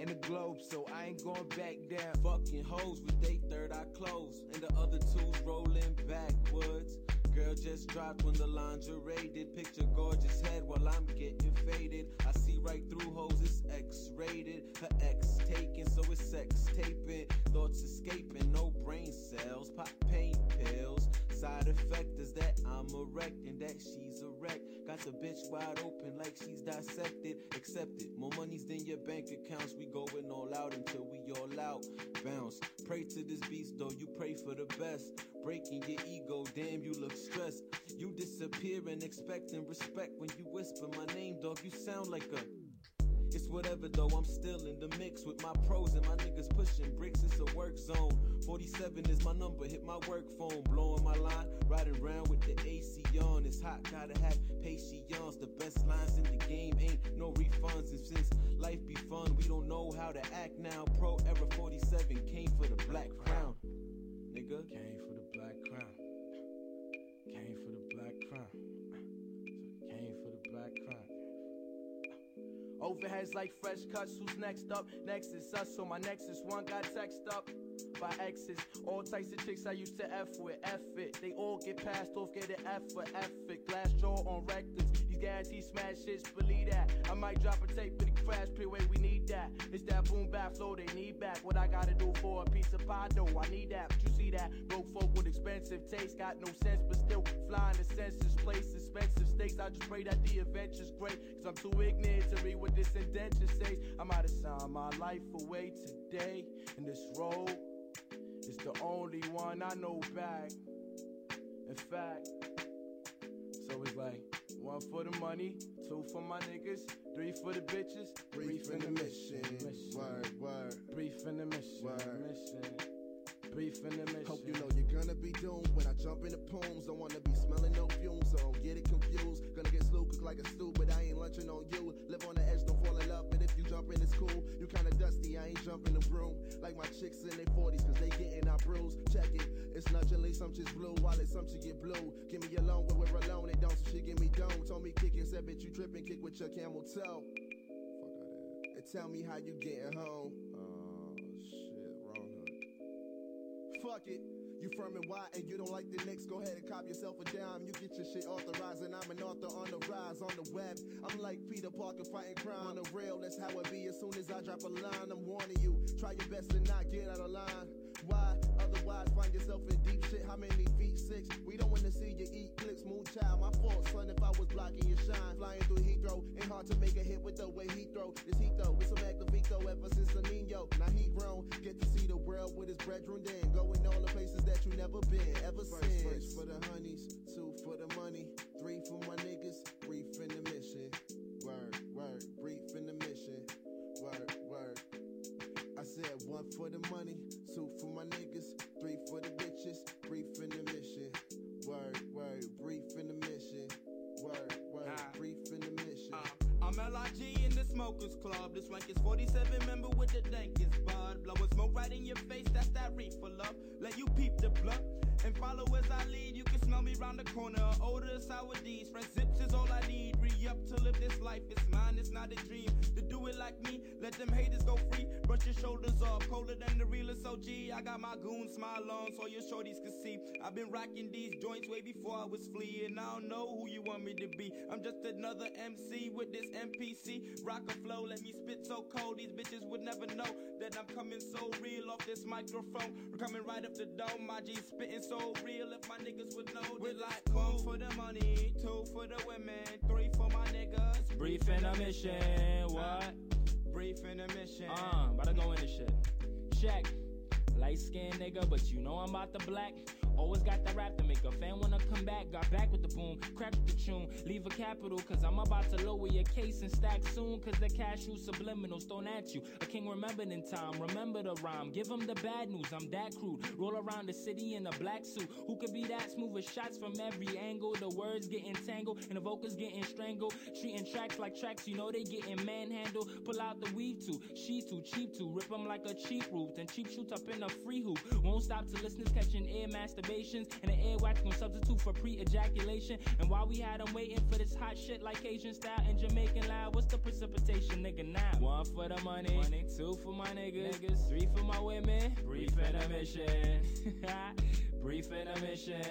and the globe, so I ain't going back down. Fucking hoes with they third eye closed, and the other two's rolling backwards. Girl just dropped when the lingerie did. Picture gorgeous head while I'm getting faded. I see right through hoes, it's X-rated. Her ex taken, so it's sex taping. Thoughts escaping, no brain cells. Pop pain pills. Side effect is that I'm erect and that she's a wreck. Got the bitch wide open like she's dissected. Accepted, more money's than your bank accounts. We going all out until we all out. Bounce, pray to this beast though, you pray for the best. Breaking your ego, damn you look stressed. You disappearing, expecting respect. When you whisper my name, dog, you sound like a... It's whatever though, I'm still in the mix with my pros and my niggas pushing bricks, it's a work zone. 47 is my number, hit my work phone. Blowing my line, riding around with the AC on. It's hot, gotta have patience. The best lines in the game, ain't no refunds. And since life be fun, we don't know how to act now. Pro Era 47 came for the black crown. Nigga, came for the black crown. Came for the black crown. Came for the black crown. Overheads like fresh cuts, who's next up? Next is us, so my Nexus one got text up by exes. All types of chicks I used to F with, F it. They all get passed off, get an F for effort. Glass jaw on records, these guaranteed smash shits, believe that. I might drop a tape for the crash, pay way we need that. It's that boom bap flow they need back. What I gotta do for a piece of pie though, I need that. But you see that, broke folk with expensive taste. Got no sense but still flying the census place. Expensive stakes, I just pray that the adventure's great. Cause I'm too ignorant to read what this indenture says. I might have signed my life away today. And this road is the only one I know back. In fact, so it's like 1 for the money, 2 for my niggas, 3 for the bitches, brief in the mission. Word. Brief in the mission. Word. Brief in the mission. Hope you know you're gonna be doomed when I jump in the pooms. Don't wanna be smelling no fumes, so don't get it confused. Gonna get slow, cook like a stew, but I ain't lunching on you. Live on the edge, don't fall in love, but if you jump in, it's cool. You kinda dusty, I ain't jumping the broom. Like my chicks in their 40s, cause they getting our brews. Check it, it's nudgingly, some shit's blue, while it's some shit get blue. Give me a loan, when we're alone, they don't, so she give me dome. Told me kick and said, bitch, you tripping, kick with your camel toe. Fuck out of and tell me how you getting home. Oh, shit, wrong hood. Fuck it. You firm and wide and you don't like the Knicks, go ahead and cop yourself a dime. You get your shit authorized and I'm an author on the rise on the web. I'm like Peter Parker fighting crime on the rail. That's how it be as soon as I drop a line. I'm warning you, try your best to not get out of line. Why? Otherwise find yourself in deep shit. How many feet? 6? We don't want to see you eat clicks, moon child. My fault, son, if I was blocking your shine. Flying through Heathrow, ain't hard to make a hit with the way he throw. This heat though, with some Activito ever since a Nino. Now he grown, get to see the world with his brethren then. Going all the places that you never been ever since. First for the honeys, 2 for the money, 3 for my niggas, brief in the mission. Word, brief in the mission. Word. I said 1 for the money, 2 for my niggas, 3 for the bitches, brief in the mission. Word, brief in the mission. Word, brief in the mission. I'm L.I.G. in the Smokers Club. This rank is 47, member with the dankest bud. Blowing smoke right in your face, that's that reefer love. Let you peep the blunt and follow as I lead. You can smell me round the corner, odor of sour D's. Fresh zips is all I need. Re-up to live this life, it's mine, it's not a dream. To do it like me, let them haters go free. Brush your shoulders off, colder than the realest OG. I got my goon smile on so your shorties can see. I've been rocking these joints way before I was fleeing. I don't know who you want me to be. I'm just another MC with this MPC. Rock a flow, let me spit so cold. These bitches would never know that I'm coming so real off this microphone. We're coming right up the dome. My G spitting so real. If my niggas would know, we're like 1 for the money, 2 for the women, 3 for my niggas. Brief in a mission. What? Brief in a mission. About to go in this shit. Check. Light skinned nigga, but you know I'm about to black. Always got that rap to make a fan wanna come back. Got back with the boom, crack with the tune. Leave a capital, cause I'm about to lower your case and stack soon. Cause the cashew subliminals thrown at you. A king remembered in time, remember the rhyme. Give him the bad news, I'm that crude. Roll around the city in a black suit. Who could be that smooth with shots from every angle? The words getting tangled and the vocals getting strangled. Treating tracks like tracks, you know they getting manhandled. Pull out the weave too, she's too cheap to rip them like a cheap roof. Then cheap shoots up in the free hoop. Won't stop till listeners catching air masturbations, and the airwax gon' substitute for pre-ejaculation. And while we had them waiting for this hot shit like Cajun style and Jamaican loud, what's the precipitation, nigga, now? 1 for the money, 2 for my niggas, 3 for my women, brief intermission. Brief intermission.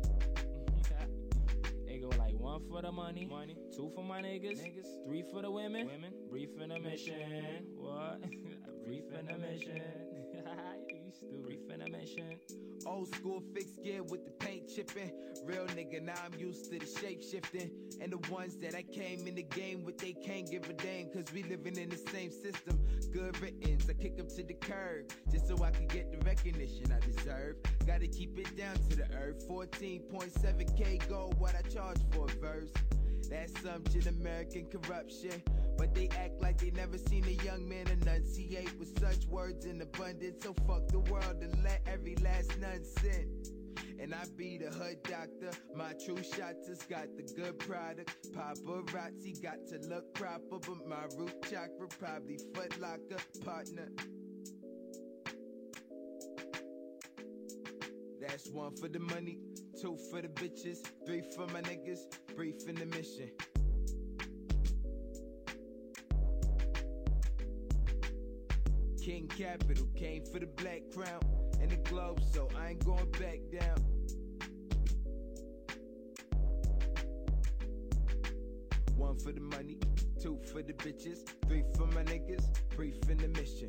It go like 1 for the money, 2 for my niggas, 3 for the women, brief intermission. What? Brief intermission. You stupid. Brief intermission. Old school fixed gear with the paint chipping. Real nigga, now I'm used to the shape shifting. And the ones that I came in the game with, they can't give a damn, cause we living in the same system. Good riddance, I kick them to the curb, just so I can get the recognition I deserve. Gotta keep it down to the earth. 14.7K gold, what I charge for a verse. That's some shit, American corruption. But they act like they never seen a young man enunciate with such words in abundance. So fuck the world and let every last nun sit. And I be the hood doctor. My true shotters got the good product. Paparazzi got to look proper, but my root chakra probably Foot Locker partner. That's 1 for the money, 2 for the bitches, 3 for my niggas, brief in the mission. King Capital came for the black crown and the globe, so I ain't going back down. One for the money, 2 for the bitches, 3 for my niggas, brief in the mission.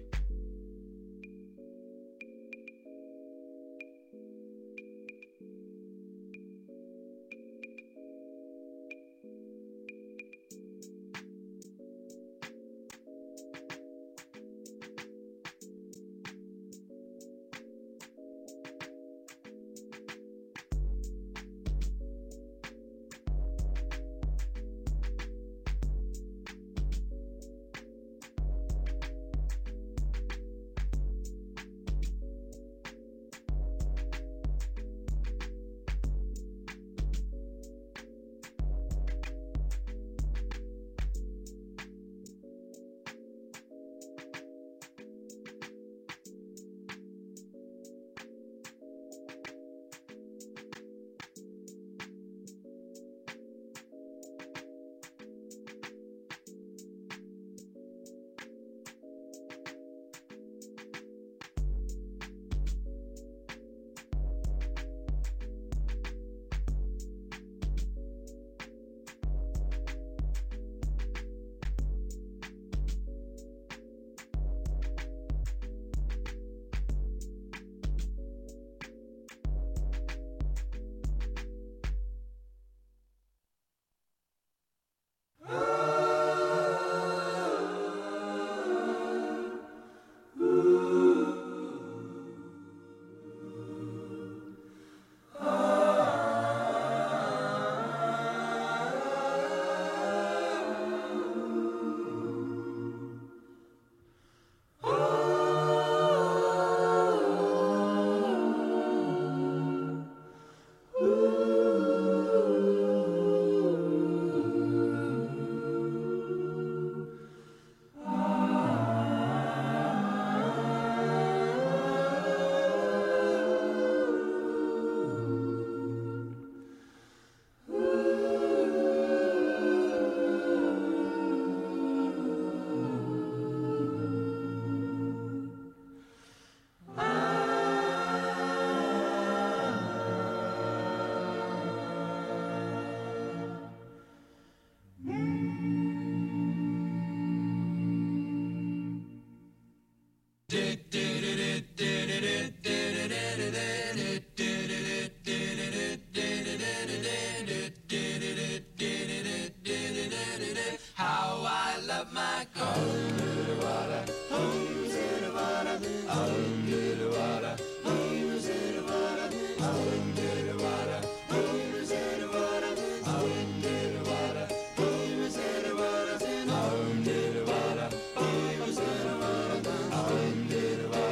Little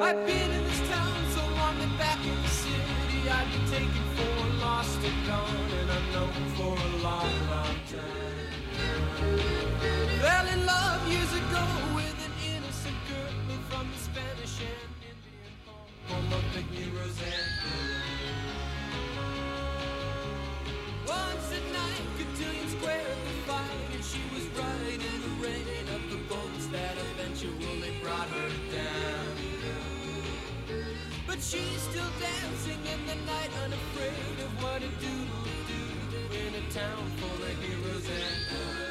I've been in this town so long that back in the city I'd be taken for lost and gone, and I'm known for a long, long time. Fell in love years ago with an innocent girl from the Spanish and Indian home of the heroes and once at night, Cotillion Square the fight, and she was right in the rain of the boats that eventually brought her down. But she's still dancing in the night, unafraid of what a dude will do in a town full of heroes and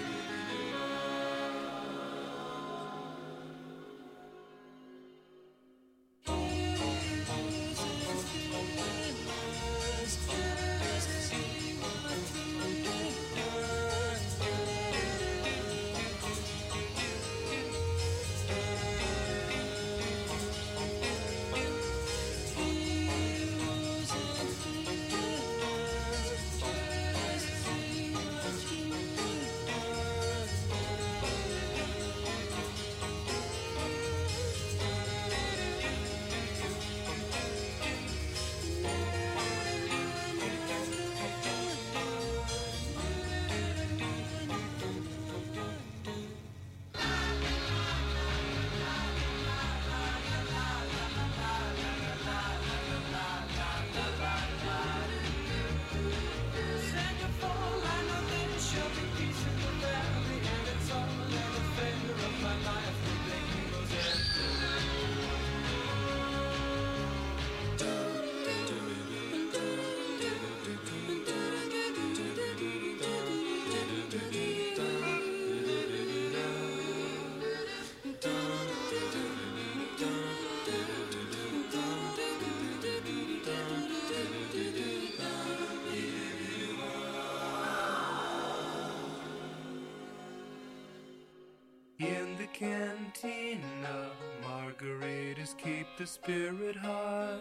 in the cantina, margaritas keep the spirit high.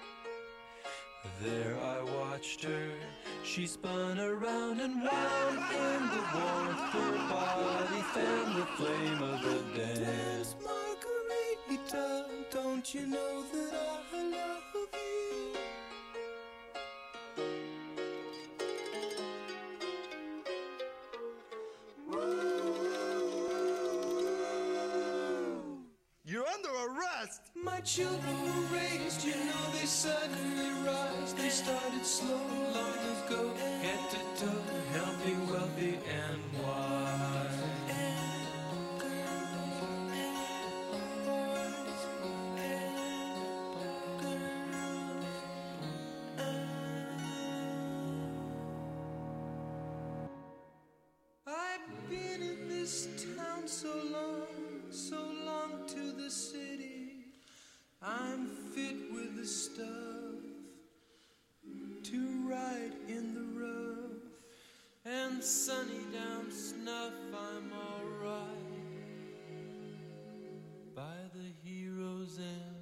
There I watched her, she spun around and wound in the warmth. Her body fanned the flame of the dance. Margarita, don't you know that I love you? You're under arrest! My children were raised, you know they suddenly rise. They started slow long ago, head to toe, healthy, wealthy, and wise. I've been in this town so long to the city. I'm fit with the stuff to ride in the rough, and sunny down snuff. I'm alright by the heroes and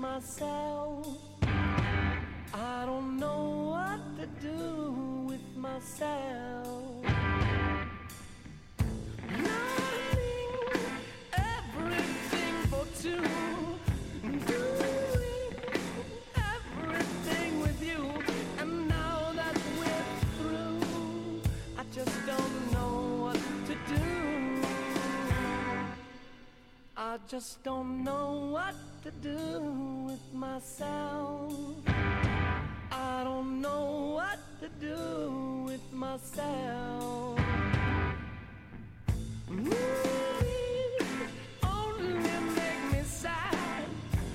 myself. I don't know what to do with myself. Learning everything for two, doing everything with you, and now that we're through, I just don't know what to do. I just don't know what to do with myself. I don't know what to do with myself. Movies only make me sad.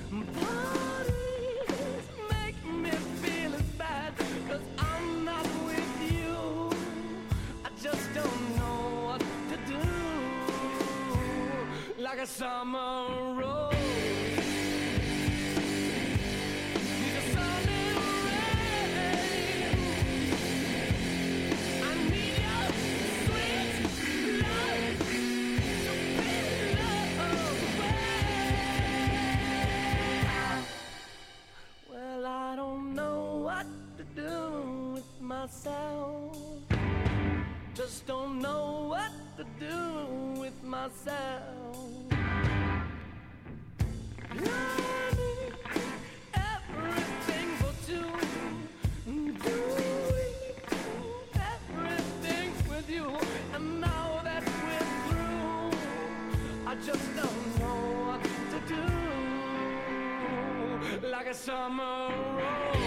Parties make me feel as bad. 'Cause I'm not with you. I just don't know what to do. Like a summer rose. Myself, just don't know what to do with myself. Learning everything for two, doing everything with you, and now that we're through, I just don't know what to do. Like a summer rose.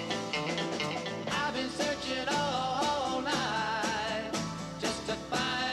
I've been searching all night just to find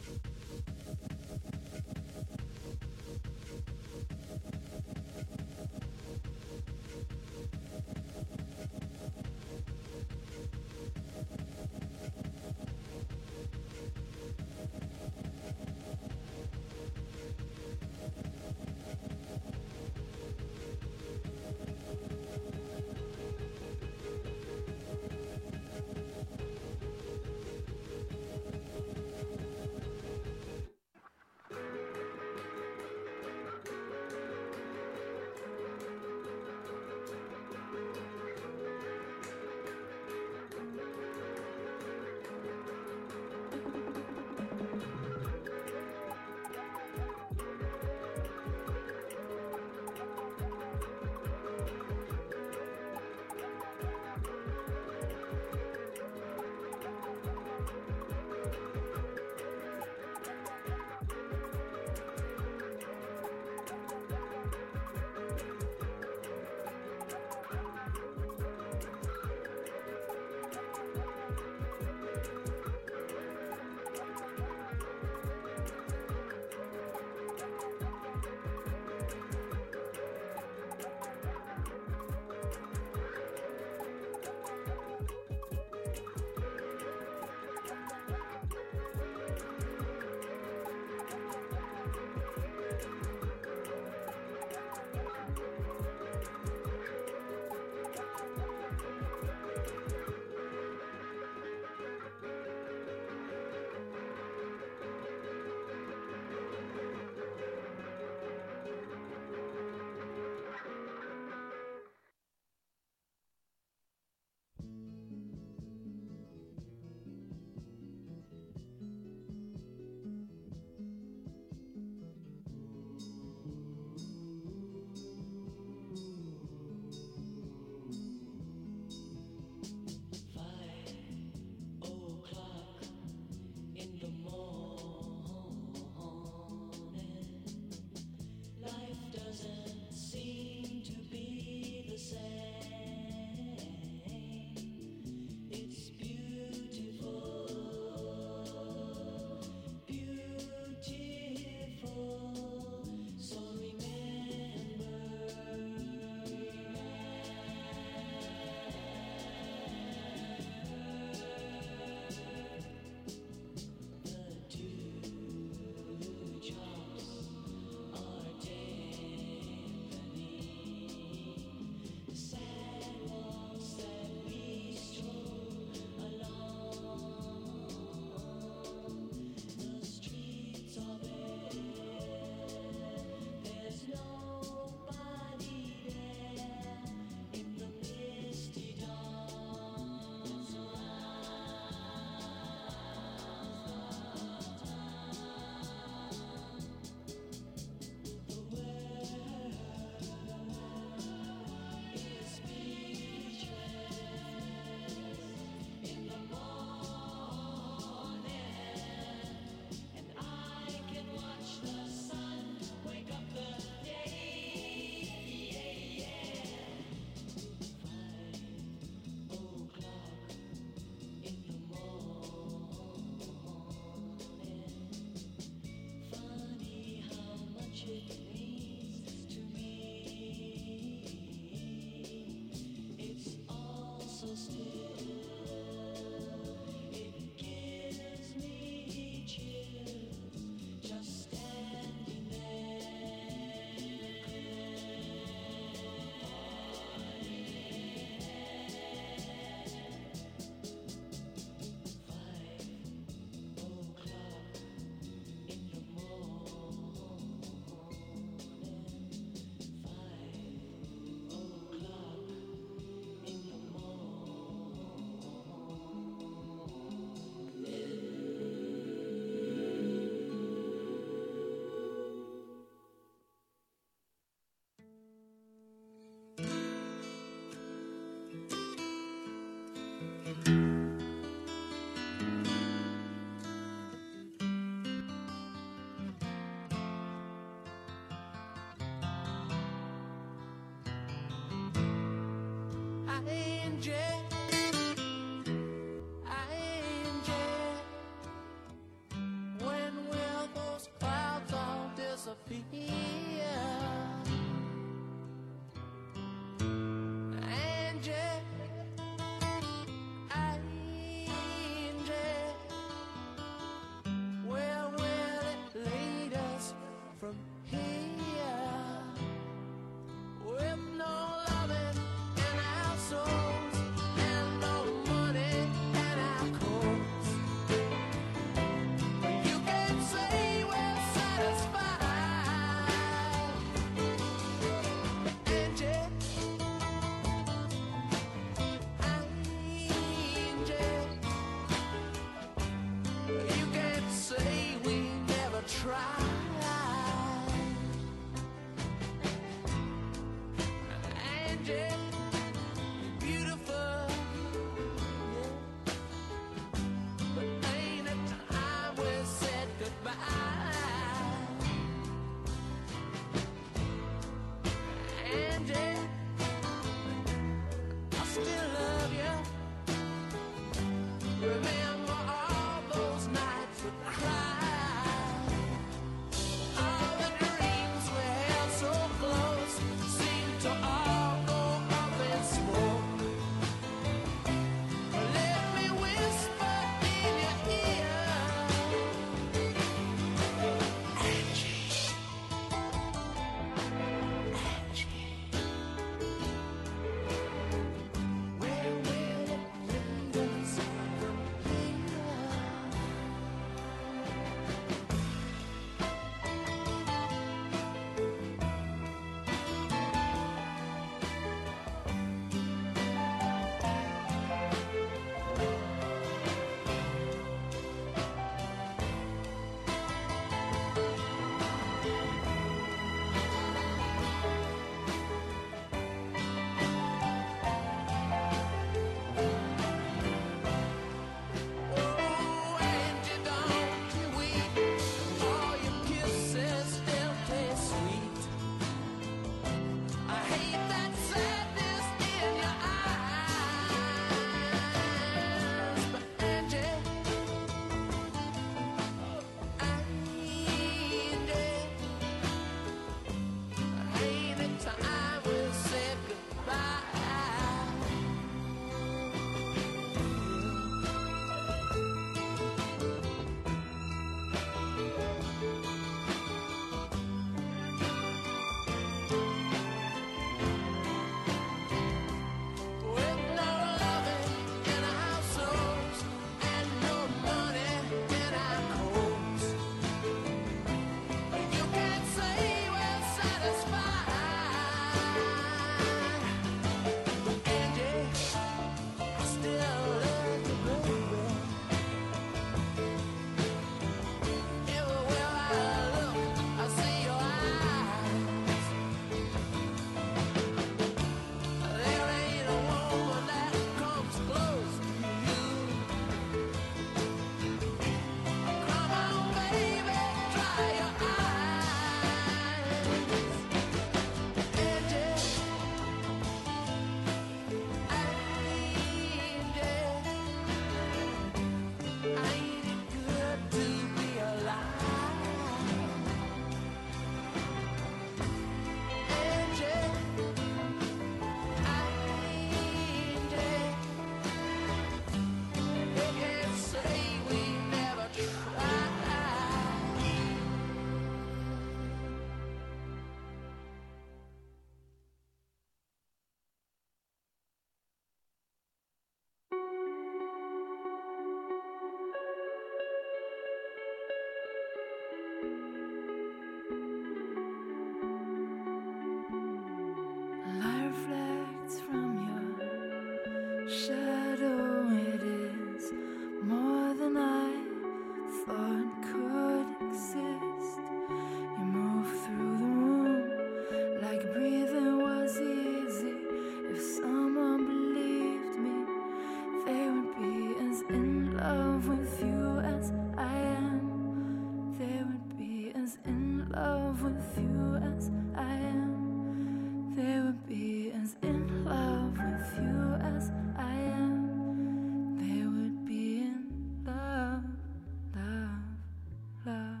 with you as I am. They would be as in love with you as I am. They would be as in love with you as I am. They would be in love, love, love.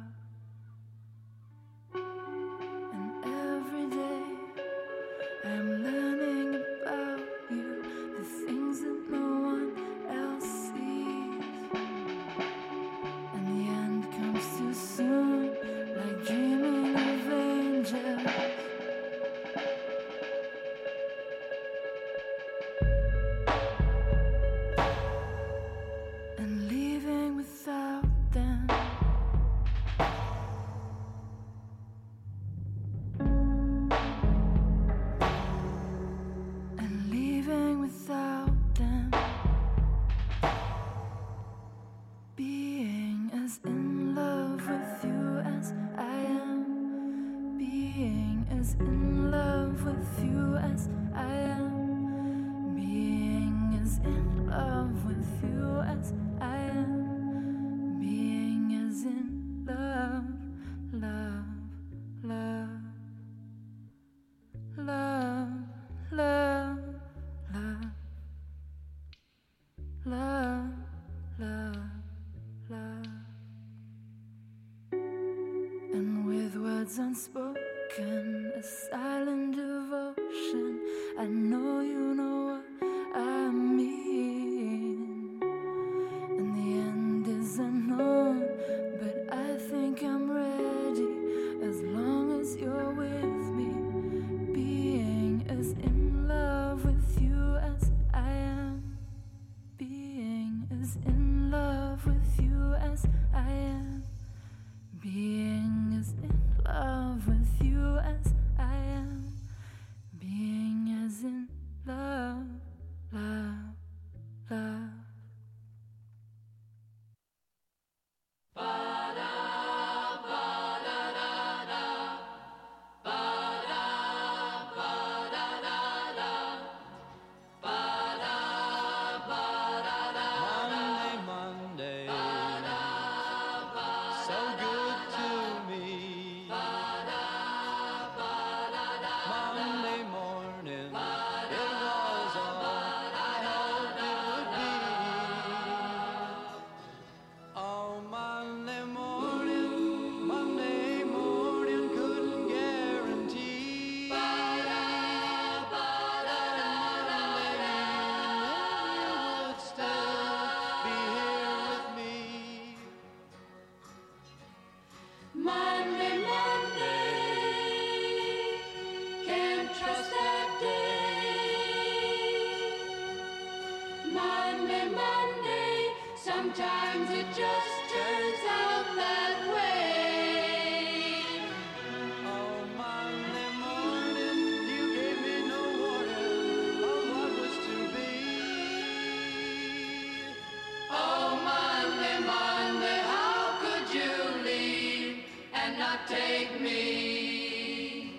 And every day I'm learning about you, the things that no one else sees. And the end comes too soon, like dreaming of angels. And leaving without them. And leaving without them. Being as in love with you as I am. Being as in love with you as I am. Being as in love with you as I am. Being as in love, love, love, love, love, love, love, love, love. And with words unspoken, a silent devotion, I know you know what I mean. And the end is unknown, but I think I'm ready as long as you're with me. Being as in love with you as I am. Being as in love with you as I am. Being as in love with you as I am. Being as in love, love, love. Monday, so good to me. Monday morning, it was all I hoped it would be. Oh, Monday morning, couldn't guarantee. You would still be here with me. Monday, can't trust that day. Monday, sometimes it just turns out that way. Oh, Monday morning, you gave me no warning of what was to be. Oh, Monday, how could you leave and not take me?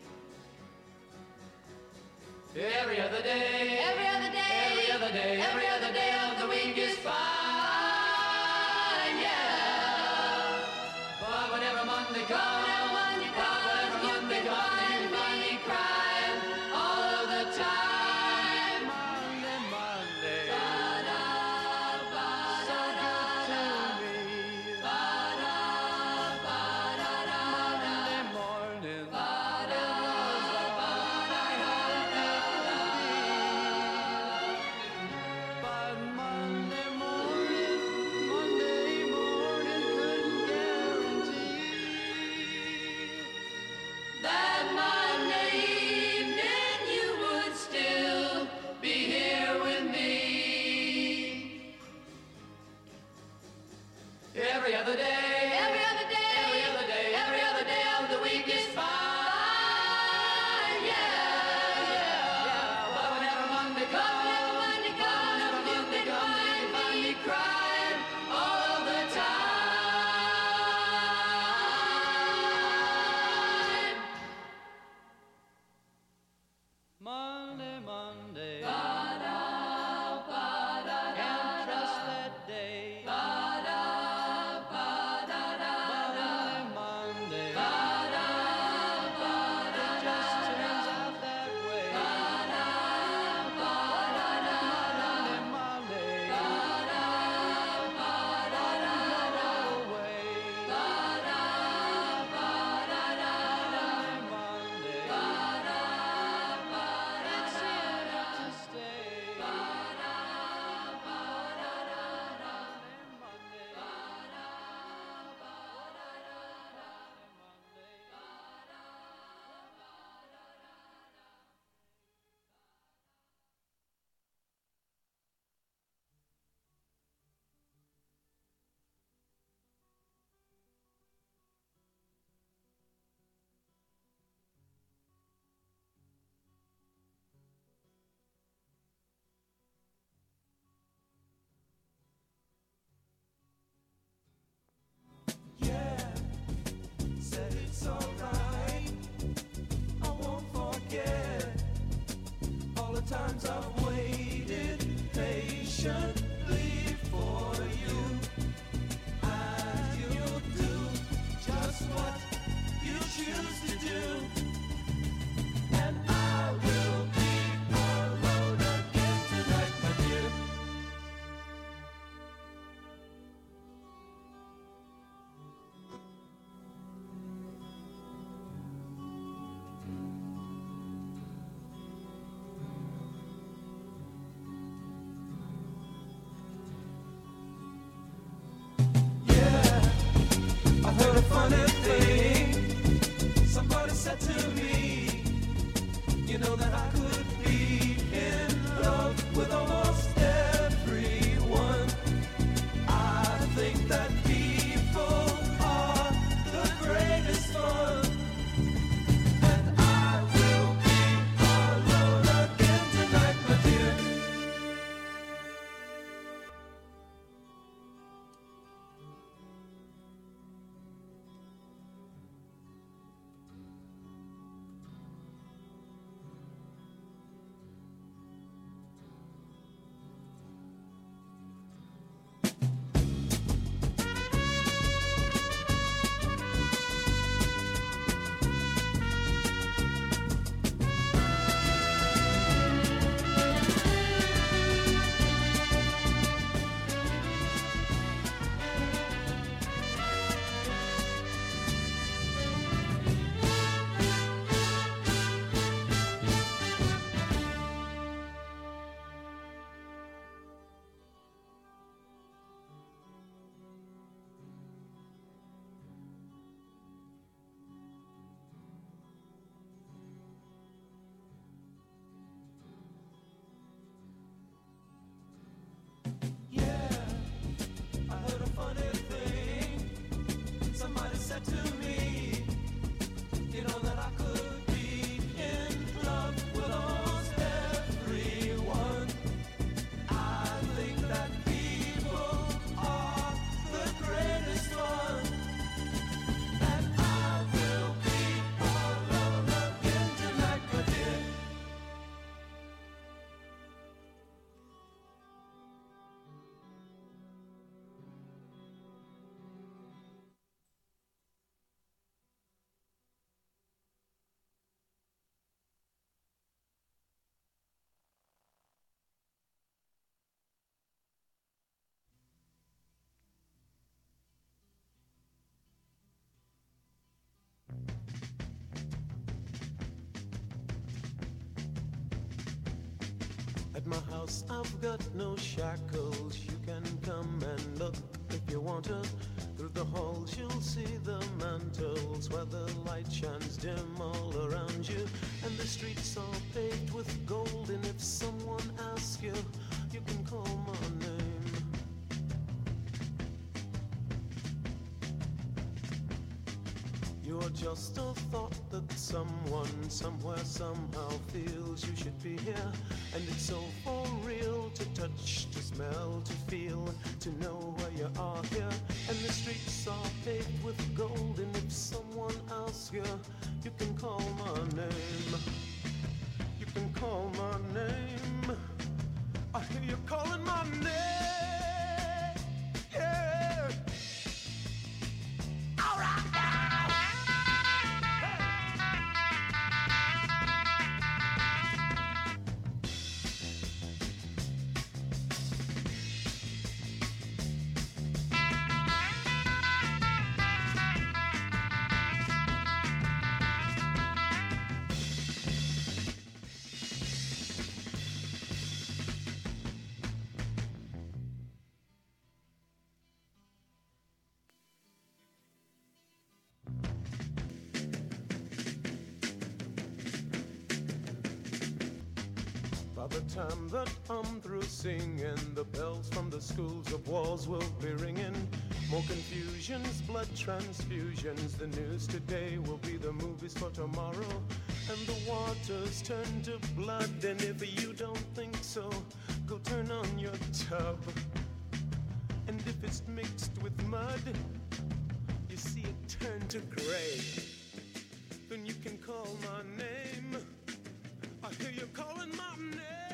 Every other day, Every other day of the week is fine, yeah. but whenever Monday comes, You can find me crying all of the time. Monday, so good to me. Monday morning, it was all I hoped it would be. But Monday morning couldn't guarantee. That Monday evening you would still be here with me. Every other day of the week is fine, yeah. but whenever Monday comes, You can find me crying all the time. Monday, can't trust that day. house, I've got no shackles. You can come and look if you want to. Through the halls you'll see the mantles where the light shines dim all around you. And the streets are paved with gold, and if someone asks you, you can call my name. You're just a thought that someone, somewhere, somehow feels you should be here. And it's so for real to touch, to smell, to feel, to know where you are here. And the streets are paved with gold, and if someone asks you, you can call my name. You can call my name. I hear you calling my name. Yeah. All right now. By the time that I'm through singing, the bells from the schools of walls will be ringing. More confusions, blood transfusions. The news today will be the movies for tomorrow. And the waters turn to blood. And if you don't think so, go turn on your tub. And if it's mixed with mud, you see it turn to gray. Then you can call my name. I hear you calling my name.